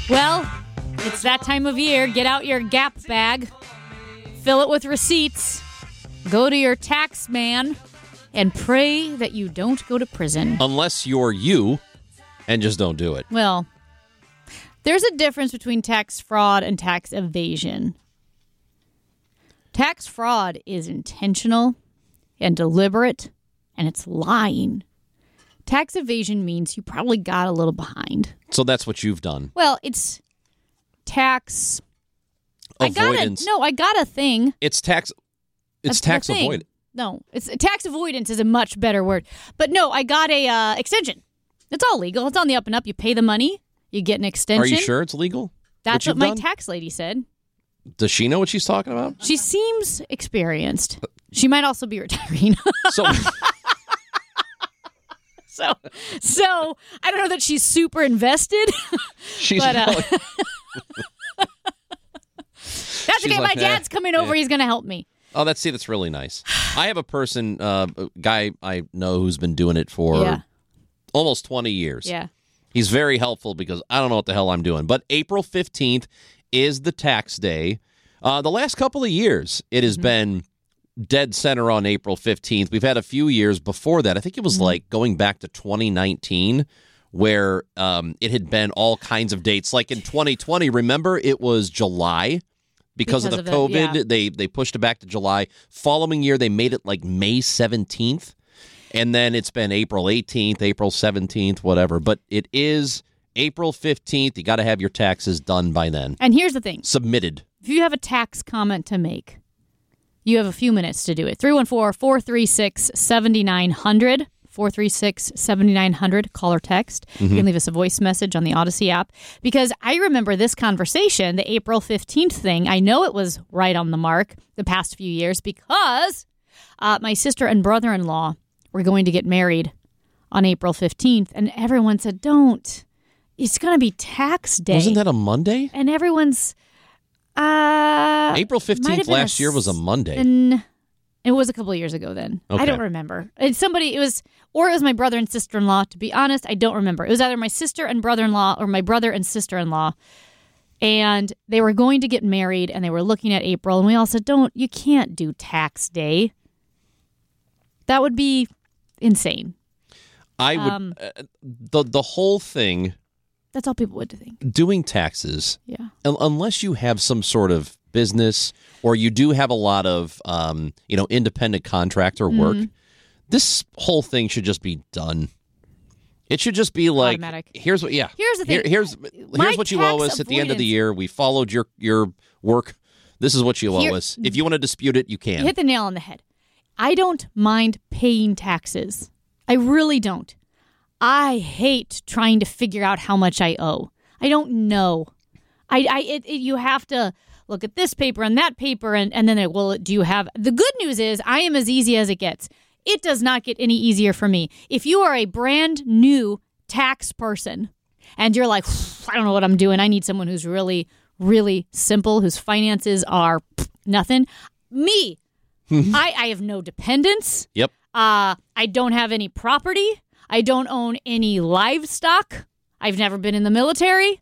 Well, it's that time of year. Get out your Gap bag, fill it with receipts, go to your tax man, and pray that you don't go to prison. Unless you're you and just don't do it. Well, there's a difference between tax fraud and tax evasion. Tax fraud is intentional and deliberate, and it's lying. Tax evasion means you probably got a little behind. So that's what you've done. Well, it's tax avoidance. I got a thing. It's tax avoidance. No, it's tax avoidance is a much better word. But no, I got a extension. It's all legal. It's on the up and up. You pay the money, you get an extension. Are you sure it's legal? That's what my tax lady said. Does she know what she's talking about? She seems experienced. She might also be retiring. So I don't know that she's super invested. She's but, that's okay. My dad's coming over. He's going to help me. Oh, that's really nice. I have a person, a guy I know who's been doing it for almost 20 years. Yeah. He's very helpful because I don't know what the hell I'm doing. But April 15th is the tax day. The last couple of years, it has been dead center on April 15th. We've had a few years before that. I think it was like going back to 2019 where it had been all kinds of dates. Like in 2020, remember, it was July. Because of the COVID, they pushed it back to July. Following year, they made it like May 17th. And then it's been April 18th, April 17th, whatever. But it is April 15th. You got to have your taxes done by then. And here's the thing. Submitted. If you have a tax comment to make, you have a few minutes to do it. 314-436-7900. 436-7900, call or text. You can leave us a voice message on the Odyssey app. Because I remember this conversation, the April 15th thing. I know it was right on the mark the past few years because my sister and brother-in-law were going to get married on April 15th. And everyone said, don't. It's going to be tax day. Wasn't that a Monday? And everyone's... April 15th last year was a Monday. And it was a couple of years ago then. Okay. I don't remember. It was my brother and sister-in-law. To be honest, I don't remember. It was either my sister and brother-in-law or my brother and sister-in-law. And they were going to get married and they were looking at April. And we all said, you can't do tax day. That would be insane. I would, the whole thing. That's all people would think. Doing taxes. Yeah. Unless you have some sort of business or you do have a lot of, independent contractor work, this whole thing should just be done. It should just be like, automatic. Here's the thing. Here's what you owe us at the end of the year. We followed your work. This is what you owe us. If you want to dispute it, you can. You hit the nail on the head. I don't mind paying taxes. I really don't. I hate trying to figure out how much I owe. I don't know. You have to look at this paper and that paper, and then, do you have... The good news is I am as easy as it gets. It does not get any easier for me. If you are a brand new tax person and you're like, I don't know what I'm doing, I need someone who's really, really simple, whose finances are nothing. Me. I have no dependents. Yep. I don't have any property. I don't own any livestock. I've never been in the military.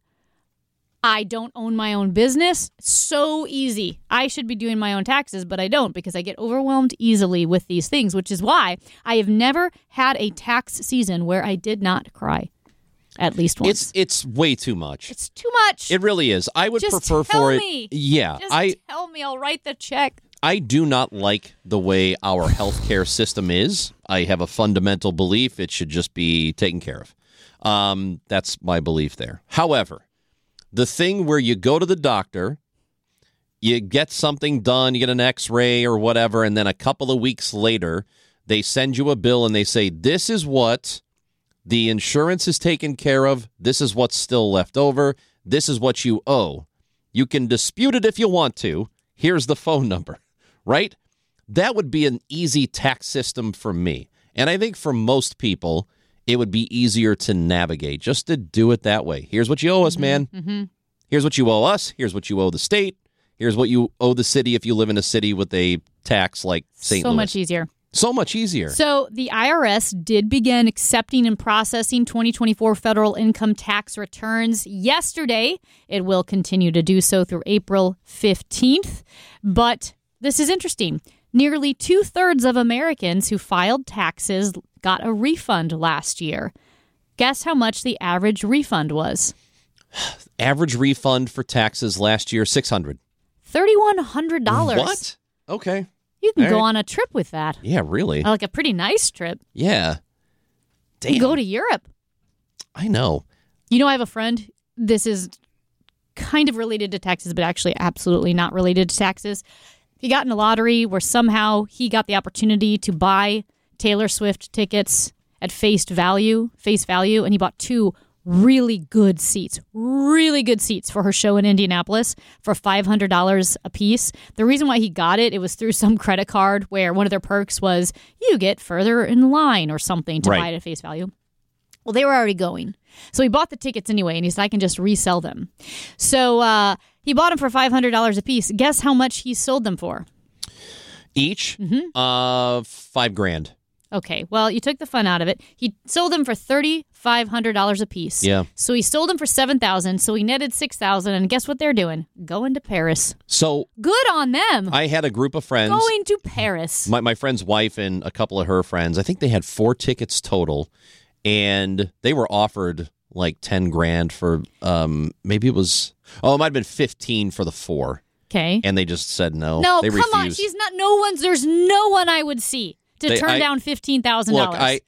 I don't own my own business. So easy. I should be doing my own taxes, but I don't because I get overwhelmed easily with these things, which is why I have never had a tax season where I did not cry at least once. It's way too much. It's too much. It really is. I would prefer for it. Yeah. Tell me. I'll write the check. I do not like the way our healthcare system is. I have a fundamental belief it should just be taken care of. That's my belief there. However, the thing where you go to the doctor, you get something done, you get an x-ray or whatever, and then a couple of weeks later, they send you a bill and they say, this is what the insurance is taken care of. This is what's still left over. This is what you owe. You can dispute it if you want to. Here's the phone number. Right? That would be an easy tax system for me. And I think for most people, it would be easier to navigate just to do it that way. Here's what you owe us, man. Mm-hmm. Here's what you owe us. Here's what you owe the state. Here's what you owe the city if you live in a city with a tax like St. Louis. So much easier. So much easier. So the IRS did begin accepting and processing 2024 federal income tax returns yesterday. It will continue to do so through April 15th. But this is interesting. Nearly 2/3 of Americans who filed taxes got a refund last year. Guess how much the average refund was? Average refund for taxes last year, $600. $3,100. What? Okay. You can All go right. on a trip with that. Yeah, really? Like a pretty nice trip. Yeah. Damn. You go to Europe. I know. You know, I have a friend. This is kind of related to taxes, but actually absolutely not related to taxes. He got in a lottery where somehow he got the opportunity to buy Taylor Swift tickets at face value, and he bought 2 really good seats for her show in Indianapolis for $500 a piece. The reason why he got it was through some credit card where one of their perks was you get further in line or something to buy it at face value. Well, they were already going. So he bought the tickets anyway, and he said, I can just resell them. So he bought them for $500 a piece. Guess how much he sold them for? Each? $5,000. Okay, well, you took the fun out of it. He sold them for $3,500 a piece. Yeah. So he sold them for $7,000, so he netted $6,000, and guess what they're doing? Going to Paris. So Good on them. I had a group of friends. Going to Paris. My friend's wife and a couple of her friends, I think they had 4 tickets total, and they were offered like $10,000 for maybe it was it might have been 15 for the 4. Okay. And they just said no. No, they come refused. on. She's not. There's no one I would see to turn down $15,000. Look,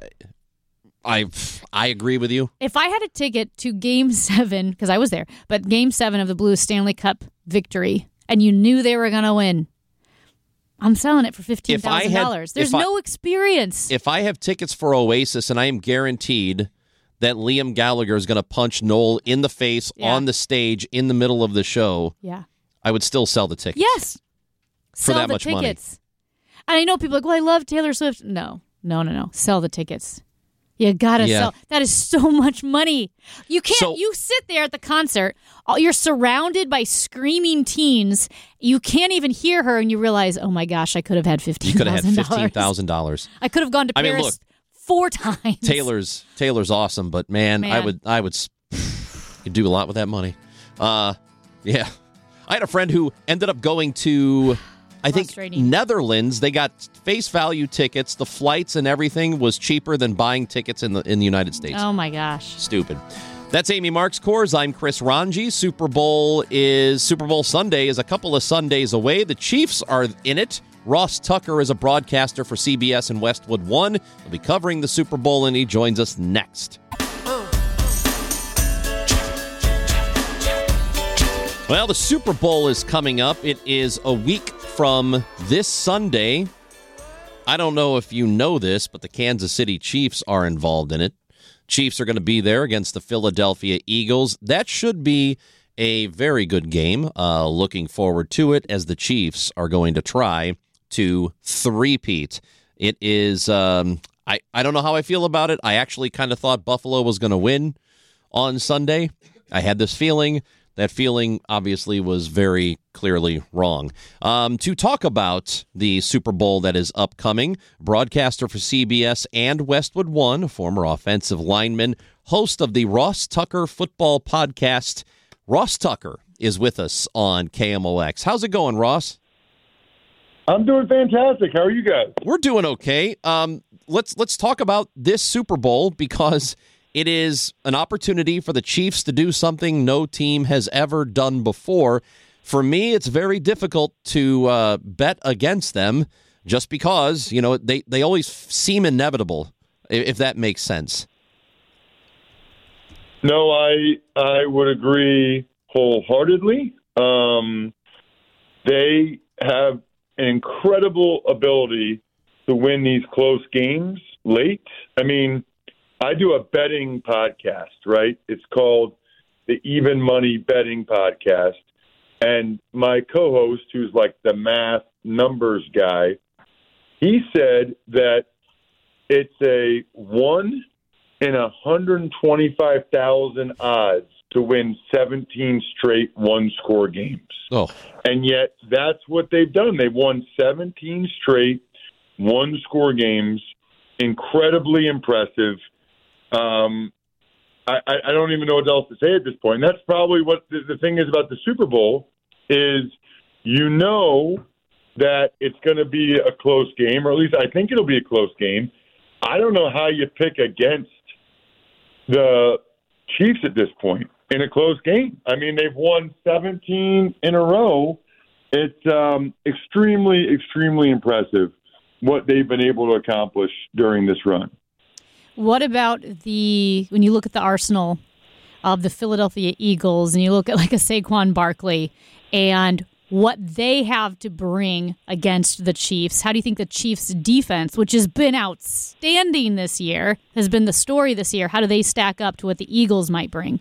I agree with you. If I had a ticket to Game 7, because I was there, but Game 7 of the Blues Stanley Cup victory, and you knew they were going to win, I'm selling it for $15,000. There's no experience. If I have tickets for Oasis and I am guaranteed that Liam Gallagher is going to punch Noel in the face on the stage in the middle of the show, I would still sell the tickets. Yes. For Sell that the much tickets. And I know people are like, well, I love Taylor Swift. No. Sell the tickets. You gotta sell. That is so much money. You can't. You sit there at the concert. You're surrounded by screaming teens. You can't even hear her, and you realize, oh my gosh, I could have had $15,000. You could have had $15,000. I could have gone to Paris 4 times. Taylor's awesome, but man. I would do a lot with that money. I had a friend who ended up going to, I think, Netherlands. They got face value tickets. The flights and everything was cheaper than buying tickets in the United States. Oh, my gosh. Stupid. That's Amy Marks Coors. I'm Chris Ranji. Super Bowl Sunday is a couple of Sundays away. The Chiefs are in it. Ross Tucker is a broadcaster for CBS and Westwood One. He'll be covering the Super Bowl, and he joins us next. Well, the Super Bowl is coming up. It is a week from this Sunday. I don't know if you know this, but the Kansas City Chiefs are involved in it. Chiefs are going to be there against the Philadelphia Eagles. That should be a very good game. Looking forward to it as the Chiefs are going to try to three-peat. It is, I don't know how I feel about it. I actually kind of thought Buffalo was going to win on Sunday. I had this feeling. That feeling obviously was very clearly wrong. To talk about the Super Bowl that is upcoming, broadcaster for CBS and Westwood One, a former offensive lineman, host of the Ross Tucker Football Podcast, Ross Tucker is with us on KMOX. How's it going, Ross? I'm doing fantastic. How are you guys? We're doing okay. Let's talk about this Super Bowl because it is an opportunity for the Chiefs to do something no team has ever done before. For me, it's very difficult to bet against them just because, they always seem inevitable, if that makes sense. No, I would agree wholeheartedly. They have an incredible ability to win these close games late. I mean, I do a betting podcast, right? It's called the Even Money Betting Podcast. And my co-host, who's like the math numbers guy, he said that it's a 1 in 125,000 odds to win 17 straight one-score games. Oh. And yet that's what they've done. They've won 17 straight one-score games. Incredibly impressive. I don't even know what else to say at this point. And that's probably what the thing is about the Super Bowl is you know that it's going to be a close game, or at least I think it'll be a close game. I don't know how you pick against the Chiefs at this point in a close game. I mean, they've won 17 in a row. It's extremely, extremely impressive what they've been able to accomplish during this run. What about when you look at the arsenal of the Philadelphia Eagles and you look at like a Saquon Barkley and what they have to bring against the Chiefs? How do you think the Chiefs' defense, which has been outstanding this year, has been the story this year, how do they stack up to what the Eagles might bring?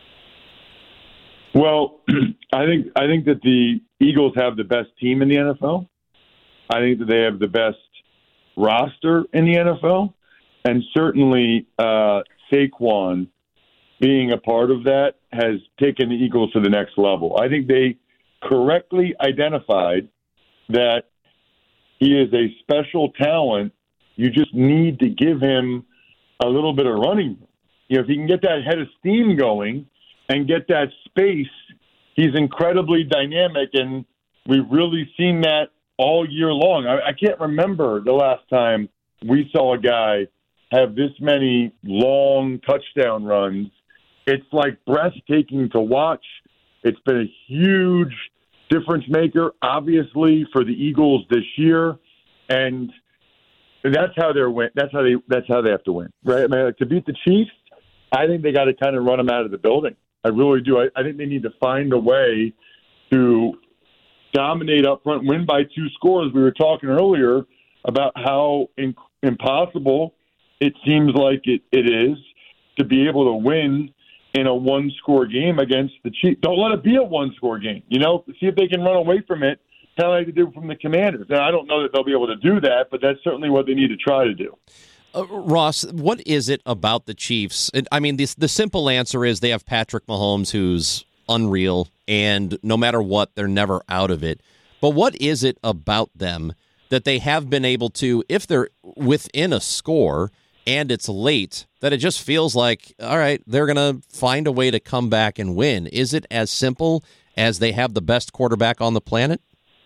Well, I think that the Eagles have the best team in the NFL. I think that they have the best roster in the NFL. And certainly Saquon being a part of that has taken the Eagles to the next level. I think they correctly identified that he is a special talent. You just need to give him a little bit of running. You know, if he can get that head of steam going and get that space, he's incredibly dynamic, and we've really seen that all year long. I can't remember the last time we saw a guy have this many long touchdown runs. It's like breathtaking to watch. It's been a huge difference maker, obviously, for the Eagles this year, and that's how they're win. That's how they have to win, right? I mean, like, to beat the Chiefs, I think they got to kind of run them out of the building. I really do. I think they need to find a way to dominate up front, win by 2 scores. We were talking earlier about how impossible it seems like it is to be able to win in a one-score game against the Chiefs. Don't let it be a one-score game. You know, see if they can run away from it, kind of like they did from the Commanders. Now, I don't know that they'll be able to do that, but that's certainly what they need to try to do. Ross, what is it about the Chiefs? I mean, the simple answer is they have Patrick Mahomes, who's unreal, and no matter what, they're never out of it. But what is it about them that they have been able to, if they're within a score and it's late, that it just feels like, all right, they're going to find a way to come back and win? Is it as simple as they have the best quarterback on the planet?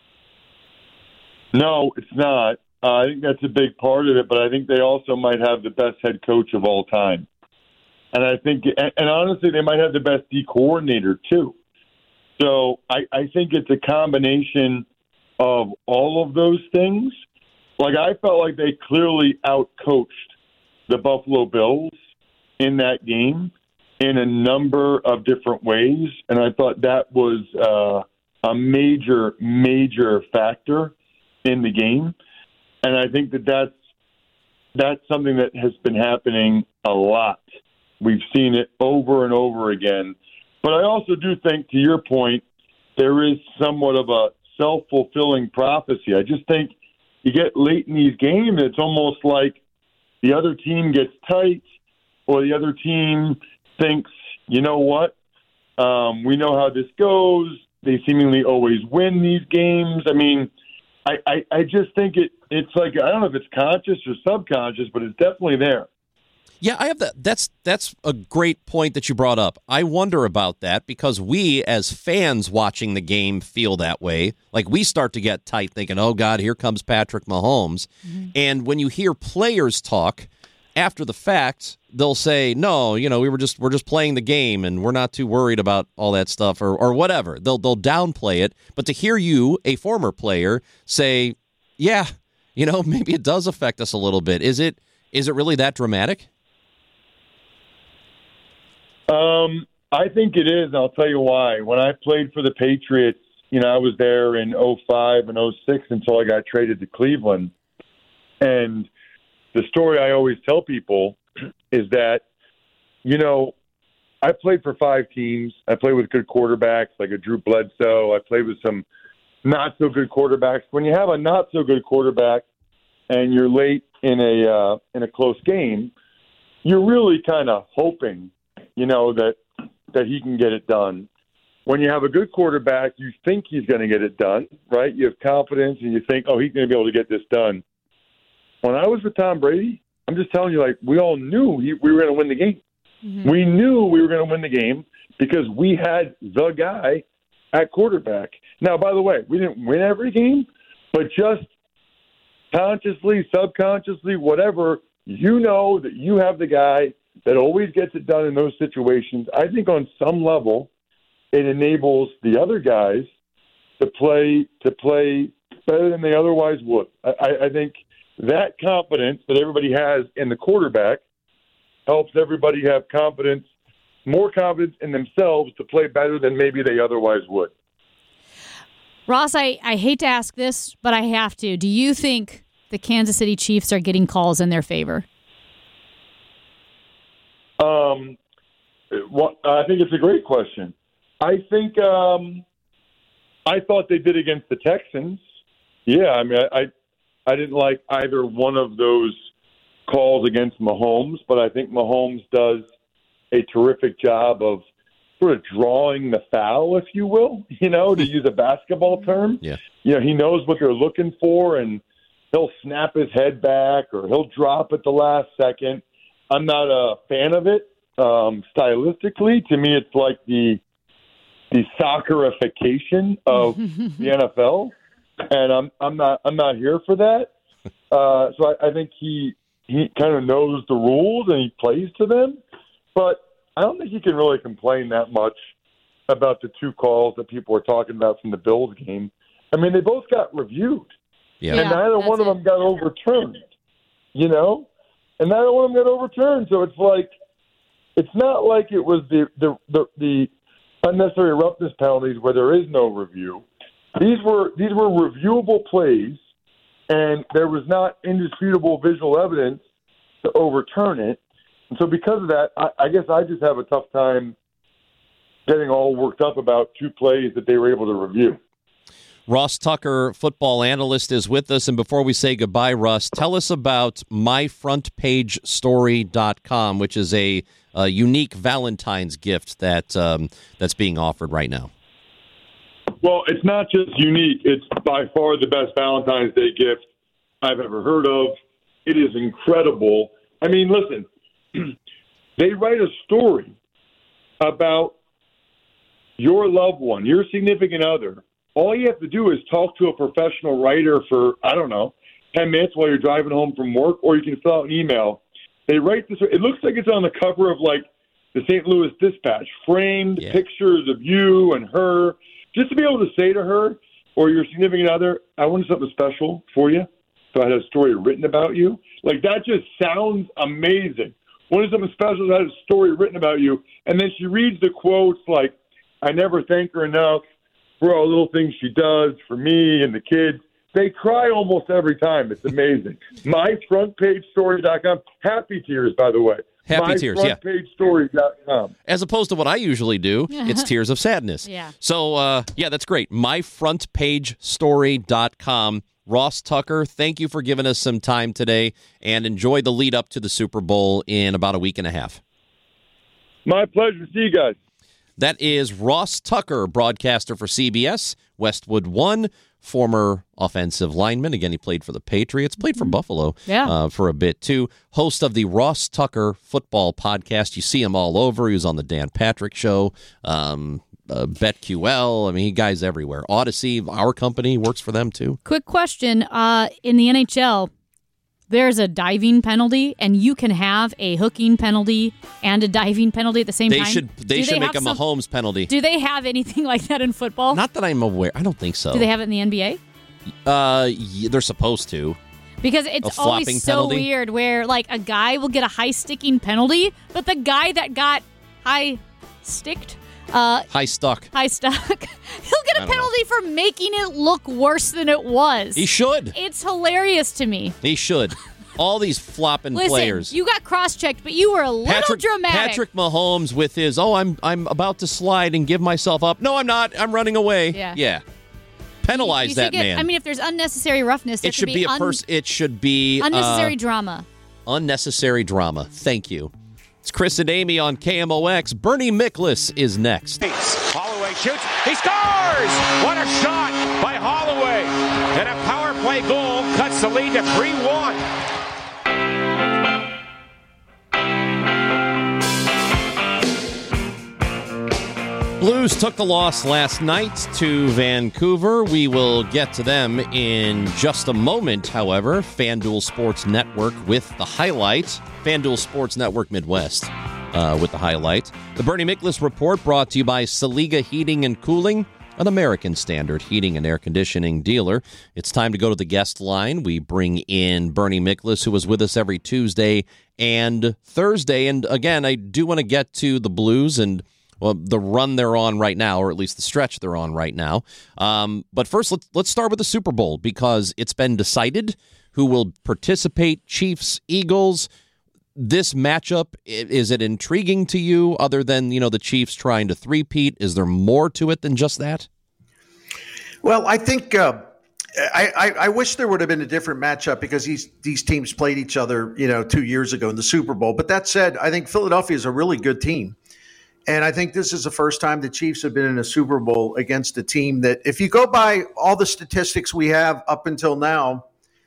No, it's not. I think that's a big part of it, but I think they also might have the best head coach of all time. And I think, and honestly, they might have the best D coordinator too. So I think it's a combination of all of those things. Like, I felt like they clearly outcoached the Buffalo Bills in that game in a number of different ways, and I thought that was a major, major factor in the game. And I think that that's something that has been happening a lot. We've seen it over and over again. But I also do think, to your point, there is somewhat of a self-fulfilling prophecy. I just think you get late in these games, it's almost like the other team gets tight, or the other team thinks, you know what, we know how this goes. They seemingly always win these games. I mean, I just think it's like, I don't know if it's conscious or subconscious, but it's definitely there. Yeah, I have that. That's a great point that you brought up. I wonder about that because we, as fans watching the game, feel that way. Like, we start to get tight thinking, oh, God, here comes Patrick Mahomes. Mm-hmm. And when you hear players talk after the fact, they'll say, no, you know, we're just playing the game and we're not too worried about all that stuff or whatever. They'll downplay it. But to hear you, a former player, say, yeah, you know, maybe it does affect us a little bit. Is it really that dramatic? I think it is, and I'll tell you why. When I played for the Patriots, you know, I was there in 05 and 06 until I got traded to Cleveland. And the story I always tell people is that, you know, I played for 5 teams. I played with good quarterbacks like a Drew Bledsoe. I played with some not-so-good quarterbacks. When you have a not-so-good quarterback and you're late in a close game, you're really kind of hoping, you know, that he can get it done. When you have a good quarterback, you think he's going to get it done, right? You have confidence and you think, oh, he's going to be able to get this done. when I was with Tom Brady, I'm just telling you, like, we all knew we were going to win the game. Mm-hmm. We knew we were going to win the game because we had the guy at quarterback. Now, by the way, we didn't win every game, but just consciously, subconsciously, whatever, you know that you have the guy that always gets it done in those situations. I think on some level, it enables the other guys to play better than they otherwise would. I think that confidence that everybody has in the quarterback helps everybody have more confidence in themselves to play better than maybe they otherwise would. Ross, I hate to ask this, but I have to. Do you think the Kansas City Chiefs are getting calls in their favor? I think it's a great question. I think I thought they did against the Texans. Yeah, I mean, I didn't like either one of those calls against Mahomes, but I think Mahomes does a terrific job of sort of drawing the foul, if you will, to use a basketball term. Yeah. He knows what they're looking for, and he'll snap his head back or he'll drop at the last second. I'm not a fan of it stylistically. To me, it's like the soccerification of the NFL, and I'm not here for that. So I think he kind of knows the rules and he plays to them, but I don't think he can really complain that much about the two calls that people were talking about from the Bills game. I mean, they both got reviewed, and neither one of them got overturned. And neither one of them got overturned. So it's like, it's not like it was the unnecessary roughness penalties where there is no review. These were reviewable plays, and there was not indisputable visual evidence to overturn it. And so because of that, I guess I just have a tough time getting all worked up about two plays that they were able to review. Ross Tucker, football analyst, is with us. And before we say goodbye, Russ, tell us about myfrontpagestory.com, which is a unique Valentine's gift that's being offered right now. Well, it's not just unique. It's by far the best Valentine's Day gift I've ever heard of. It is incredible. I mean, listen, they write a story about your loved one, your significant other. All you have to do is talk to a professional writer for, 10 minutes while you're driving home from work, or you can fill out an email. They write this. It looks like it's on the cover of, like, the St. Louis Dispatch, framed pictures of you and her, just to be able to say to her or your significant other, I wanted something special for you, so I had a story written about you. Like, that just sounds amazing. Wanted something special, so I had a story written about you. And then she reads the quotes like, I never thank her enough for all the little things she does for me and the kids. They cry almost every time. It's amazing. MyFrontPageStory.com. Happy tears, by the way. Happy tears, yeah. MyFrontPageStory.com. As opposed to what I usually do, it's tears of sadness. Yeah. So, that's great. MyFrontPageStory.com. Ross Tucker, thank you for giving us some time today, and enjoy the lead up to the Super Bowl in about a week and a half. My pleasure. See you guys. That is Ross Tucker, broadcaster for CBS, Westwood One, former offensive lineman. Again, he played for the Patriots, played for Buffalo for a bit, too. Host of the Ross Tucker Football Podcast. You see him all over. He was on the Dan Patrick Show, BetQL. I mean, he guy's everywhere. Odyssey, our company, works for them, too. Quick question. In the NHL, there's a diving penalty, and you can have a hooking penalty and a diving penalty at the same time. They should make a Mahomes penalty. Do they have anything like that in football? Not that I'm aware. I don't think so. Do they have it in the NBA? They're supposed to. Because it's always so weird where, like, a guy will get a high-sticking penalty, but the guy that got high-stuck, he'll get a penalty for making it look worse than it was. He should. It's hilarious to me. He should. All these flopping players. You got cross-checked, but you were a little dramatic. Patrick Mahomes with his, I'm about to slide and give myself up. No, I'm not. I'm running away. Yeah. Penalize that man. I mean, if there's unnecessary roughness, it should be It should be unnecessary drama. Unnecessary drama. Thank you. It's Chris and Amy on KMOX. Bernie Miklasz is next. Holloway shoots. He scores! What a shot by Holloway. And a power play goal cuts the lead to 3-1. Blues took the loss last night to Vancouver. We will get to them in just a moment, however. FanDuel Sports Network with the highlight. FanDuel Sports Network Midwest with the highlight. The Bernie Miklasz Report brought to you by Saliga Heating and Cooling, an American Standard heating and air conditioning dealer. It's time to go to the guest line. We bring in Bernie Miklasz, who is with us every Tuesday and Thursday. And again, I do want to get to the Blues and the run they're on right now, or at least the stretch they're on right now. But first, let's start with the Super Bowl, because it's been decided who will participate. Chiefs, Eagles. This matchup, is it intriguing to you, other than, the Chiefs trying to three-peat? Is there more to it than just that? Well, I think I wish there would have been a different matchup, because these teams played each other, 2 years ago in the Super Bowl. But that said, I think Philadelphia is a really good team. And I think this is the first time the Chiefs have been in a Super Bowl against a team that, if you go by all the statistics we have up until now,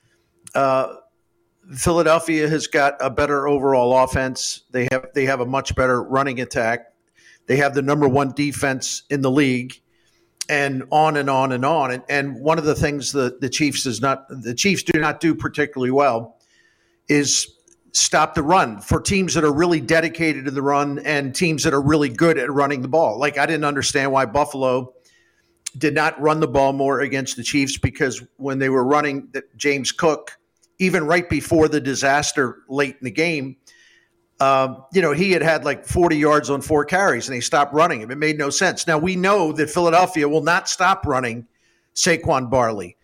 Philadelphia has got a better overall offense. They have a much better running attack. They have the number one defense in the league, and on and on and on. And one of the things the Chiefs do not do particularly well is stop the run for teams that are really dedicated to the run and teams that are really good at running the ball. Like, I didn't understand why Buffalo did not run the ball more against the Chiefs, because when they were running James Cook, even right before the disaster late in the game, he had like 40 yards on 4 carries, and they stopped running him. It made no sense. Now, we know that Philadelphia will not stop running Saquon Barkley.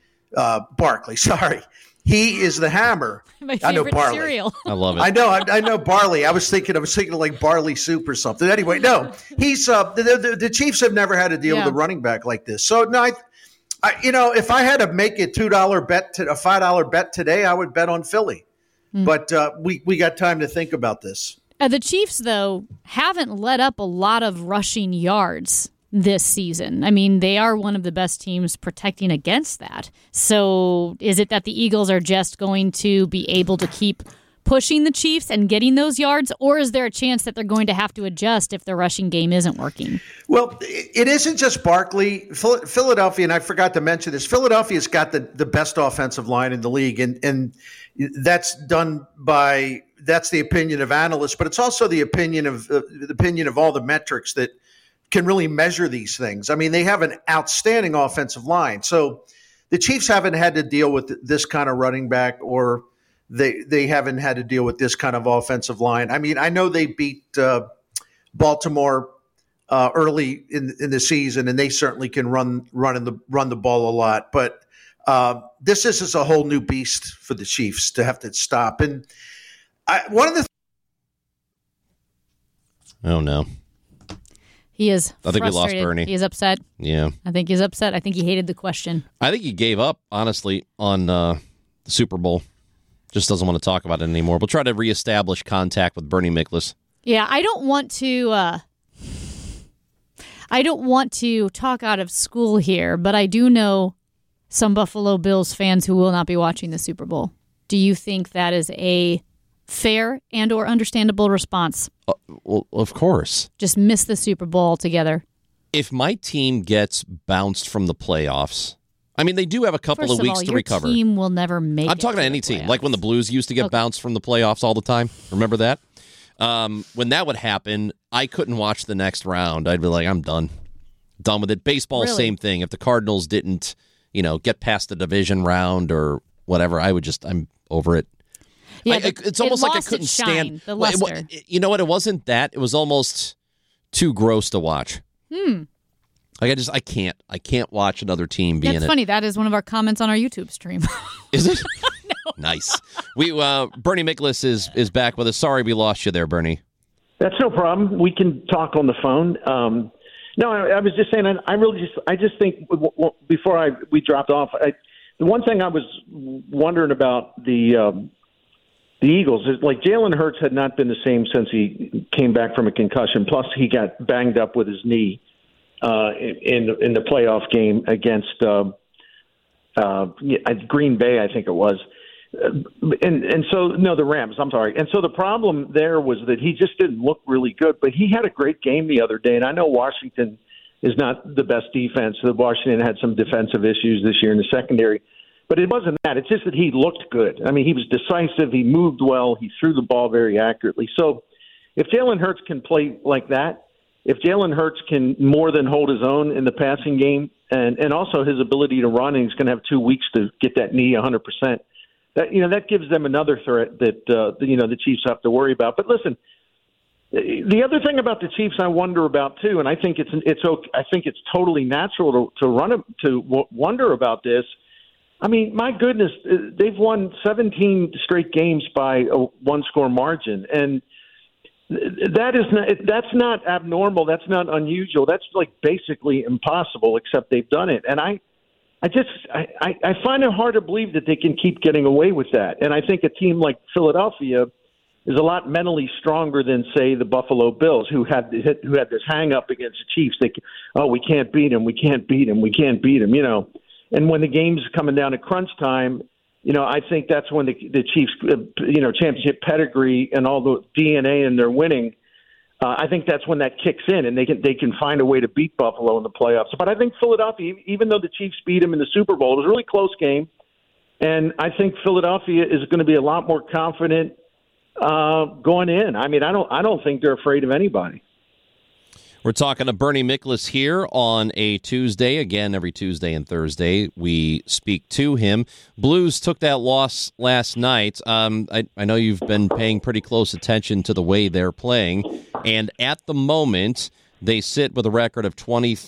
He is the hammer. My favorite cereal. I love it. I know barley. I was thinking of like barley soup or something. Anyway, no, he's the Chiefs have never had to deal with a running back like this. So no, if I had to make a $2 bet, a $5 bet today, I would bet on Philly. But we got time to think about this. The Chiefs, though, haven't let up a lot of rushing yards this season. I mean, they are one of the best teams protecting against that. So is it that the Eagles are just going to be able to keep pushing the Chiefs and getting those yards, or is there a chance that they're going to have to adjust if the rushing game isn't working? Well, it isn't just Barkley. Philadelphia, and I forgot to mention this, Philadelphia's got the best offensive line in the league, and that's the opinion of analysts, but it's also the opinion of all the metrics that can really measure these things. I mean, they have an outstanding offensive line. So the Chiefs haven't had to deal with this kind of running back, or they haven't had to deal with this kind of offensive line. I mean, I know they beat Baltimore early in the season, and they certainly can run the ball a lot. But this is a whole new beast for the Chiefs to have to stop. And oh no. He is I think frustrated. we lost Bernie. He is upset. Yeah. I think he's upset. I think he hated the question. I think he gave up, honestly, on the Super Bowl. Just doesn't want to talk about it anymore. We'll try to reestablish contact with Bernie Miklasz. Yeah, I don't want to talk out of school here, but I do know some Buffalo Bills fans who will not be watching the Super Bowl. Do you think that is a fair and or understandable response? Well, of course. Just miss the Super Bowl altogether. If my team gets bounced from the playoffs, I mean, they do have a couple of weeks to recover. Your team will never make it. I'm talking to any team, like when the Blues used to get bounced from the playoffs all the time. Remember that? When that would happen, I couldn't watch the next round. I'd be like, I'm done. Done with it. Baseball, really? Same thing. If the Cardinals didn't, get past the division round or whatever, I'm over it. Yeah, it's almost like I couldn't stand the luster. You know what? It wasn't that. It was almost too gross to watch. Like I can't watch another team be in it. That's funny. That is one of our comments on our YouTube stream. Is it? No. Nice. Bernie Miklasz is back with us. Sorry we lost you there, Bernie. That's no problem. We can talk on the phone. No, I was just saying. I just think before we dropped off, the one thing I was wondering about the Eagles is, like, Jalen Hurts had not been the same since he came back from a concussion. Plus, he got banged up with his knee in the playoff game against Green Bay, I think it was. The Rams, I'm sorry. And so the problem there was that he just didn't look really good, but he had a great game the other day. And I know Washington is not the best defense. The Washington had some defensive issues this year in the secondary. But it wasn't that. It's just that he looked good. I mean, he was decisive. He moved well. He threw the ball very accurately. So if Jalen Hurts can play like that, if Jalen Hurts can more than hold his own in the passing game, and also his ability to run, and he's going to have 2 weeks to get that knee 100%, that gives them another threat that the Chiefs have to worry about. But listen, the other thing about the Chiefs I wonder about too, and I think it's totally natural to wonder about this. I mean, my goodness, they've won 17 straight games by a one-score margin, and that's not abnormal. That's not unusual. That's like basically impossible, except they've done it. And I find it hard to believe that they can keep getting away with that. And I think a team like Philadelphia is a lot mentally stronger than, say, the Buffalo Bills, who had this hang up against the Chiefs. We can't beat them. We can't beat them. We can't beat them. And when the game's coming down to crunch time, I think that's when the Chiefs, championship pedigree and all the DNA and their winning, I think that's when that kicks in, and they can find a way to beat Buffalo in the playoffs. But I think Philadelphia, even though the Chiefs beat them in the Super Bowl, it was a really close game, and I think Philadelphia is going to be a lot more confident going in. I mean, I don't think they're afraid of anybody. We're talking to Bernie Miklasz here on a Tuesday. Again, every Tuesday and Thursday we speak to him. Blues took that loss last night. I know you've been paying pretty close attention to the way they're playing, and at the moment they sit with a record of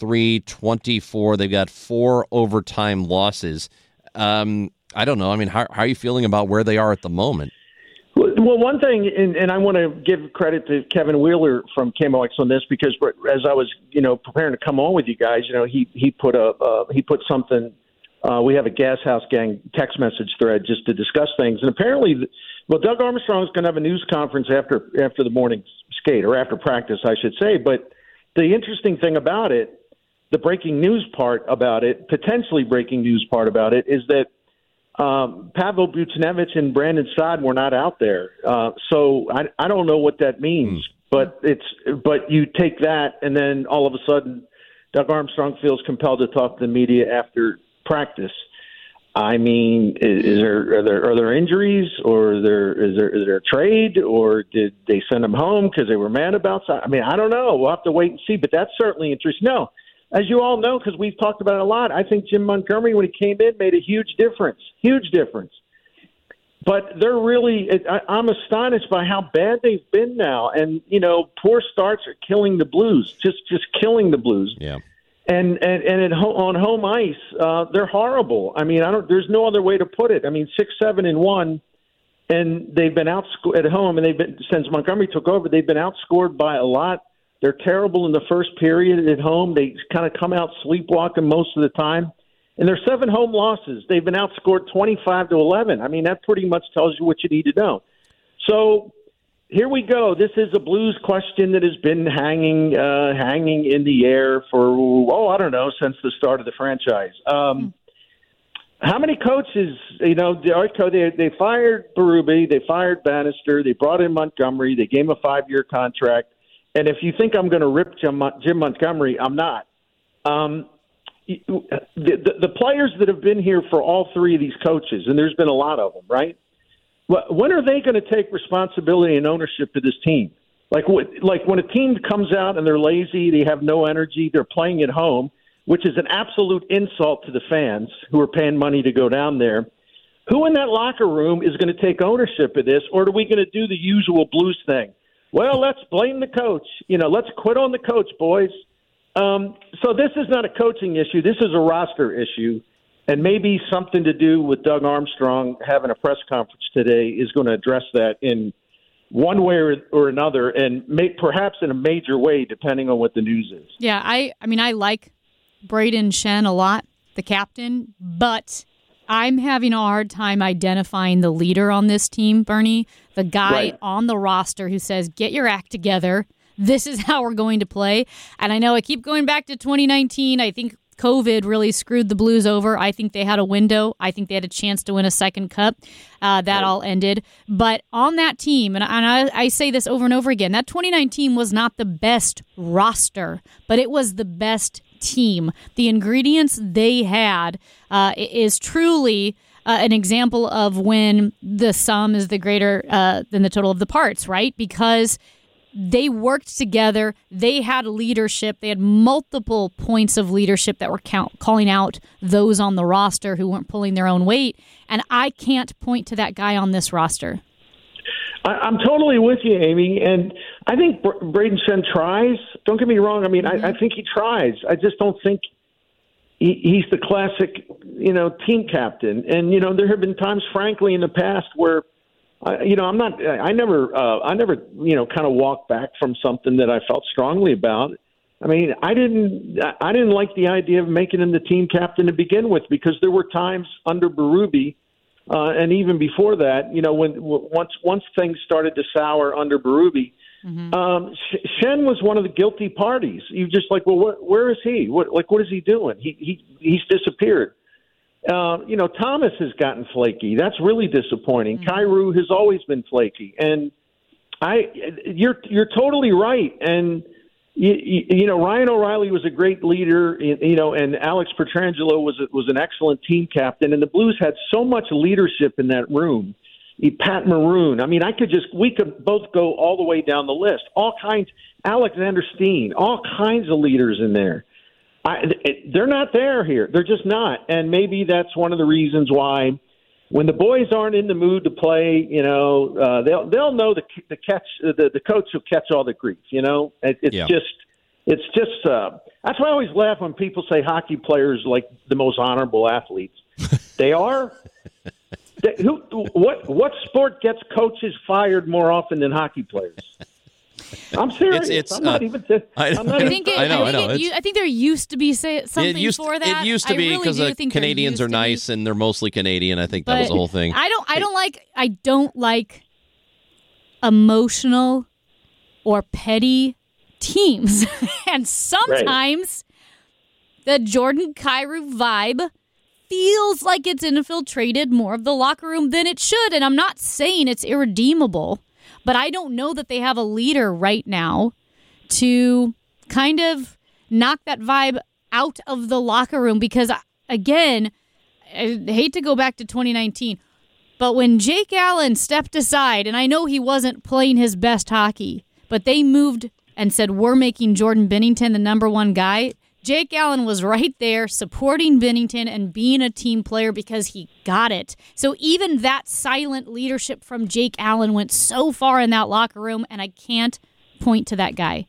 23-24. They've got 4 overtime losses. I don't know. I mean, how are you feeling about where they are at the moment? Well, one thing, and I want to give credit to Kevin Wheeler from KMOX on this, because as I was, preparing to come on with you guys, he put something. We have a Gas House Gang text message thread just to discuss things, and apparently, Doug Armstrong is going to have a news conference after the morning skate, or after practice, I should say. But the interesting thing about it, the breaking news part about it, potentially breaking news part about it, is that Pavel Buchnevich and Brandon Saad were not out there. So I don't know what that means, but you take that, and then all of a sudden Doug Armstrong feels compelled to talk to the media after practice. I mean, are there injuries, or is there a trade, or did they send him home because they were mad about something? I mean, I don't know. We'll have to wait and see, but that's certainly interesting. No. As you all know, because we've talked about it a lot, I think Jim Montgomery, when he came in, made a huge difference. Huge difference. But they're really – I'm astonished by how bad they've been now. And, poor starts are killing the Blues, just killing the Blues. Yeah. And on home ice, they're horrible. I mean, there's no other way to put it. I mean, 6-7-1, and they've been outscored at home, and since Montgomery took over, they've been outscored by a lot. They're terrible in the first period at home. They kind of come out sleepwalking most of the time. And their 7 home losses, they've been outscored 25-11. I mean, that pretty much tells you what you need to know. So here we go. This is a Blues question that has been hanging in the air for, I don't know, since the start of the franchise. How many coaches, they fired Berube, they fired Bannister, they brought in Montgomery, they gave him a 5-year contract. And if you think I'm going to rip Jim Montgomery, I'm not. The players that have been here for all 3 of these coaches, and there's been a lot of them, right? When are they going to take responsibility and ownership to this team? Like when a team comes out and they're lazy, they have no energy, they're playing at home, which is an absolute insult to the fans who are paying money to go down there. Who in that locker room is going to take ownership of this, or are we going to do the usual Blues thing? Well, let's blame the coach. Let's quit on the coach, boys. So this is not a coaching issue. This is a roster issue, and maybe something to do with Doug Armstrong having a press conference today is going to address that in one way or another, and perhaps in a major way, depending on what the news is. Yeah, I mean, I like Braden Shen a lot, the captain, but I'm having a hard time identifying the leader on this team, Bernie, the guy on the roster who says, get your act together. This is how we're going to play. And I know I keep going back to 2019. I think COVID really screwed the Blues over. I think they had a window. I think they had a chance to win a second cup. That all ended. But on that team, and I say this over and over again, that 2019 was not the best roster, but it was the best team. The ingredients they had is truly an example of when the sum is the greater than the total of the parts, right? Because they worked together. They had leadership. They had multiple points of leadership that were calling out those on the roster who weren't pulling their own weight. And I can't point to that guy on this roster. I'm totally with you, Amy. And I think Braden Shen tries. Don't get me wrong. I mean, I think he tries. I just don't think he's the classic, team captain. And, there have been times, frankly, in the past where, I never, kind of walked back from something that I felt strongly about. I mean, I didn't like the idea of making him the team captain to begin with, because there were times under Berube, and even before that, when once things started to sour under Berube, Shen was one of the guilty parties. You just like, well, where is he? What is he doing? He's disappeared. Thomas has gotten flaky. That's really disappointing. Kyrou has always been flaky, and you're totally right. And Ryan O'Reilly was a great leader, and Alex Pietrangelo was an excellent team captain. And the Blues had so much leadership in that room. Pat Maroon. I mean, we could both go all the way down the list. All kinds. Alexander Steen. All kinds of leaders in there. They're not there here. They're just not. And maybe that's one of the reasons why, when the boys aren't in the mood to play, they'll know the coach will catch all the grief. It's just that's why I always laugh when people say hockey players like the most honorable athletes. They are. What sport gets coaches fired more often than hockey players? I'm serious. I'm not even. I think there used to be something for that. It used to be because Canadians are nice and they're mostly Canadian. I think that was the whole thing. I don't like emotional or petty teams, and sometimes the Jordan Kyrou vibe feels like it's infiltrated more of the locker room than it should. And I'm not saying it's irredeemable, but I don't know that they have a leader right now to kind of knock that vibe out of the locker room. Because, again, I hate to go back to 2019, but when Jake Allen stepped aside, and I know he wasn't playing his best hockey, but they moved and said, we're making Jordan Binnington the number one guy, Jake Allen was right there supporting Binnington and being a team player because he got it. So even that silent leadership from Jake Allen went so far in that locker room, and I can't point to that guy.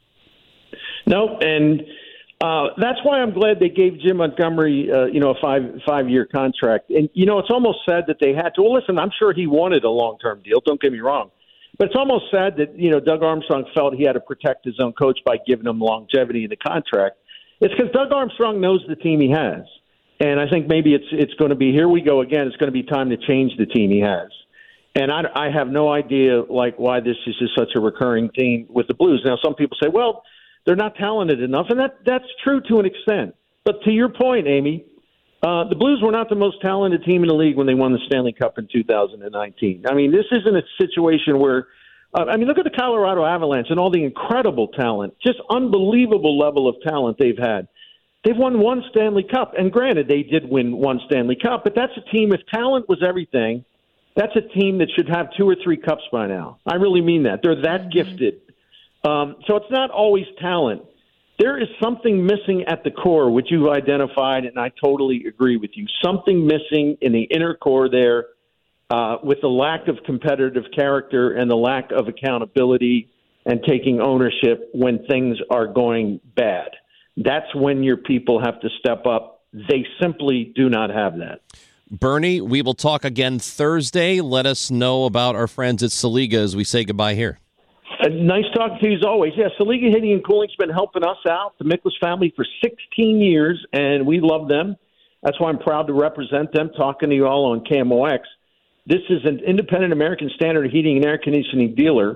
No, and that's why I'm glad they gave Jim Montgomery, a five-year contract. And, it's almost sad that they had to. Well, listen, I'm sure he wanted a long-term deal. Don't get me wrong. But it's almost sad that, Doug Armstrong felt he had to protect his own coach by giving him longevity in the contract. It's because Doug Armstrong knows the team he has. And I think maybe it's going to be, here we go again, it's going to be time to change the team he has. And I have no idea, why this is just such a recurring theme with the Blues. Now, some people say, well, they're not talented enough, and that's true to an extent. But to your point, Amy, the Blues were not the most talented team in the league when they won the Stanley Cup in 2019. I mean, this isn't a situation where look at the Colorado Avalanche and all the incredible talent, just unbelievable level of talent they've had. They've won one Stanley Cup, and granted, they did win one Stanley Cup, but that's a team, if talent was everything, that's a team that should have 2 or 3 cups by now. I really mean that. They're that gifted. So it's not always talent. There is something missing at the core, which you've identified, and I totally agree with you. Something missing in the inner core there. With the lack of competitive character and the lack of accountability and taking ownership when things are going bad. That's when your people have to step up. They simply do not have that. Bernie, we will talk again Thursday. Let us know about our friends at Saliga as we say goodbye here. Nice talking to you as always. Yeah, Saliga Heating and Cooling's been helping us out, the Miklas family, for 16 years, and we love them. That's why I'm proud to represent them, talking to you all on KMOX. This is an independent American Standard heating and air conditioning dealer.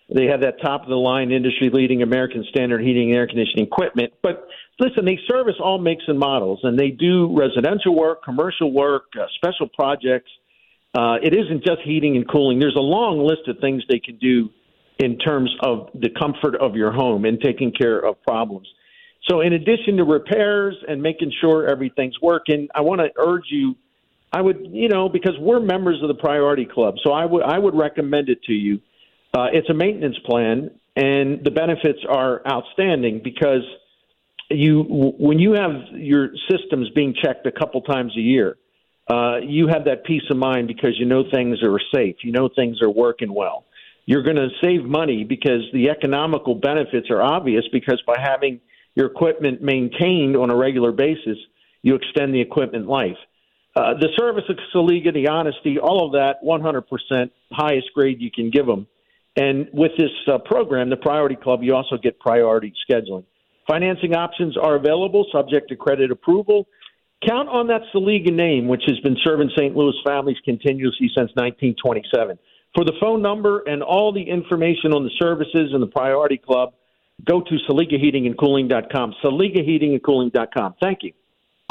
They have that top-of-the-line, industry-leading American Standard heating and air conditioning equipment. But listen, they service all makes and models, and they do residential work, commercial work, special projects. It isn't just heating and cooling. There's a long list of things they can do in terms of the comfort of your home and taking care of problems. So in addition to repairs and making sure everything's working, I want to urge you, because we're members of the Priority Club, so I would recommend it to you. It's a maintenance plan, and the benefits are outstanding because when you have your systems being checked a couple times a year, you have that peace of mind because you know things are safe, you know things are working well. You're going to save money because the economical benefits are obvious because by having your equipment maintained on a regular basis, you extend the equipment life. The service of Saliga, the honesty, all of that, 100% highest grade you can give them. And with this program, the Priority Club, you also get priority scheduling. Financing options are available, subject to credit approval. Count on that Saliga name, which has been serving St. Louis families continuously since 1927. For the phone number and all the information on the services and the Priority Club, go to SaligaHeatingandCooling.com. SaligaHeatingandCooling.com. Thank you.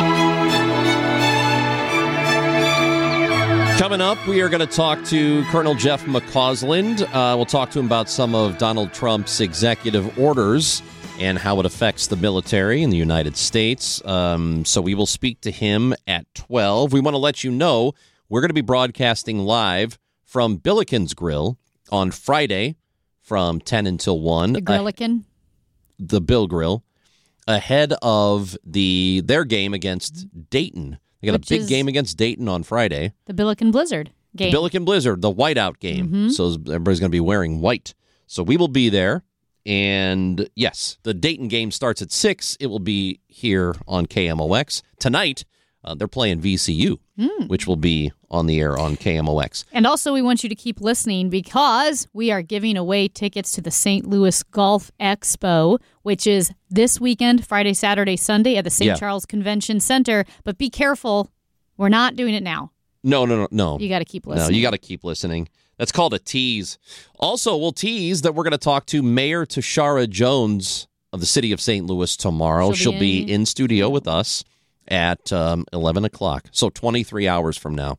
Coming up, we are going to talk to Colonel Jeff McCausland. We'll talk to him about some of Donald Trump's executive orders and how it affects the military in the United States. So we will speak to him at 12. We want to let you know we're going to be broadcasting live from Billiken's Grill on Friday from 10 until 1. The Grilliken? The Bill Grill. Ahead of their game against Dayton. They got a big game against Dayton on Friday. The Billiken Blizzard game. The Billiken Blizzard, the whiteout game. Mm-hmm. So everybody's going to be wearing white. So we will be there. And yes, the Dayton game starts at 6. It will be here on KMOX. Tonight, they're playing VCU, which will be on the air on KMOX. And also, we want you to keep listening because we are giving away tickets to the St. Louis Golf Expo, which is this weekend, Friday, Saturday, Sunday at the St. Charles Convention Center. But be careful. We're not doing it now. No. You got to keep listening. No, you got to keep listening. That's called a tease. Also, we'll tease that we're going to talk to Mayor Tashara Jones of the city of St. Louis tomorrow. She'll be in studio with us at 11 o'clock. So 23 hours from now.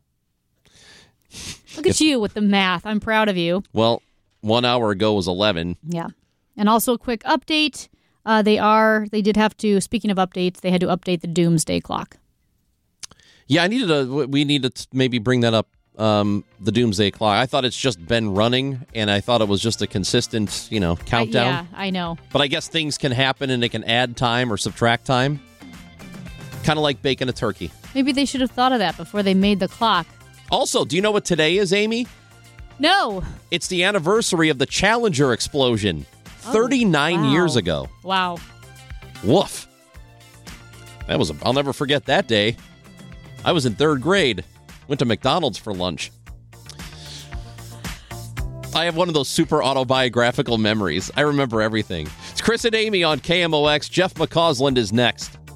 Look at you with the math. I'm proud of you. Well, 1 hour ago was 11. Yeah. And also a quick update. They did have to, speaking of updates, they had to update the doomsday clock. Yeah, we need to maybe bring that up. The doomsday clock. I thought it's just been running, and I thought it was just a consistent, countdown. Yeah, I know. But I guess things can happen, and it can add time or subtract time. Kind of like baking a turkey. Maybe they should have thought of that before they made the clock. Also, do you know what today is, Amy? No. It's the anniversary of the Challenger explosion 39 years ago. Wow. Woof. I'll never forget that day. I was in 3rd grade. Went to McDonald's for lunch. I have one of those super autobiographical memories. I remember everything. It's Chris and Amy on KMOX. Jeff McCausland is next.